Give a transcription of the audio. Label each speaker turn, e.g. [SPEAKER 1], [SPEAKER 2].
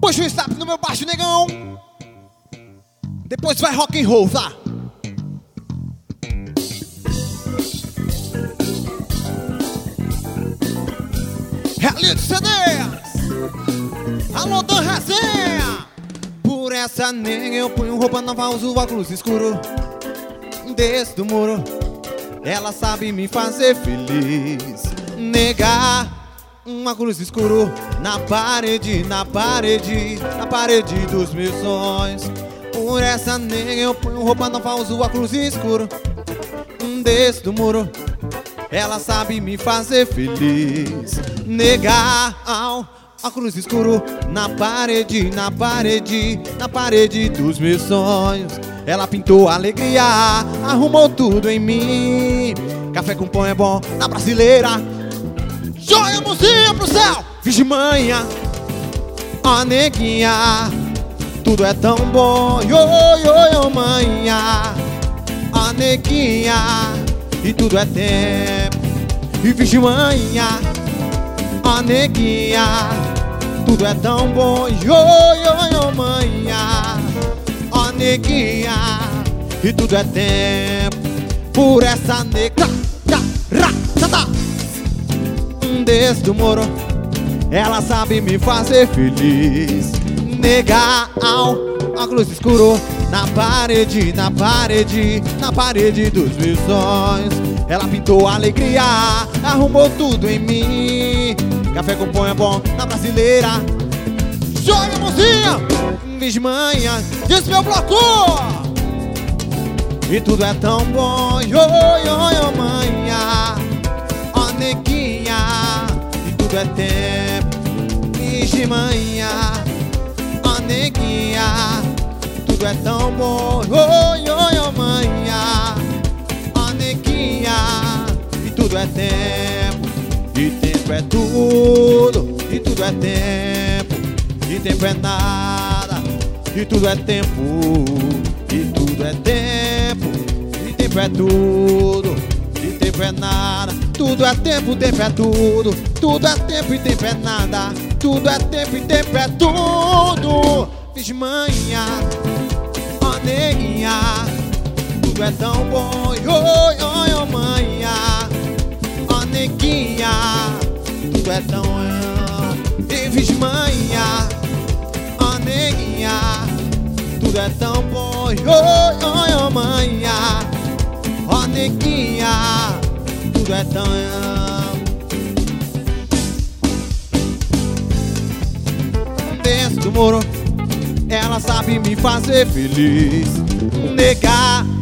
[SPEAKER 1] Puxa o snap no meu baixo, negão. Depois vai rock and roll, tá? Reality CDs. Alô, Dan Resenha. Por essa nega eu ponho roupa nova, uso óculos escuro. Desço do muro, ela sabe me fazer feliz. Negar um óculos escuro na parede, na parede, na parede dos meus sonhos. Por essa nega eu ponho roupa nova, uso óculos escuro. Desço do muro, ela sabe me fazer feliz. Negar óculos escuro na parede, na parede, na parede dos meus sonhos. Ela pintou alegria, arrumou tudo em mim. Café com pão é bom na brasileira. Joga a mãozinha pro céu. Vixe manhã, ó neguinha, tudo é tão bom. Yo, manhã, ó neguinha, e tudo é tempo. E vixe manhã, ó neguinha, tudo é tão bom. Yo, manhã, ó neguinha, e tudo é tempo. Por essa nega, desço do muro, ela sabe me fazer feliz. Negar óculos escuro na parede, na parede, na parede dos meus sonhos. Ela pintou alegria, arrumou tudo em mim. Café com pão é bom na brasileira. Joga a mãozinha, vixe manhã, diz meu bloco. E tudo é tão bom, yo, manhã, ó neguinha, e tudo é tempo. Vixe manhã, ó neguinha, tudo é tão bom, yo, manhã, ó neguinha, e tudo é tempo. E tempo é tudo, e tudo é tempo. E tempo é nada, e tudo é tempo. E tudo é tempo, e tempo é tudo. E tempo é nada, tudo é tempo, tempo é tudo. Tudo é tempo e tempo é nada. Tudo é tempo e tempo é tudo. Vixe manhã, ó neguinha, tudo é tão bom. Yo, manhã, ó neguinha, tudo é tão. E vixe manhã, ó neguinha, tudo é tão bom. Yo, manhã, ó neguinha, tudo é tão. Desço do muro, ela sabe me fazer feliz. Negar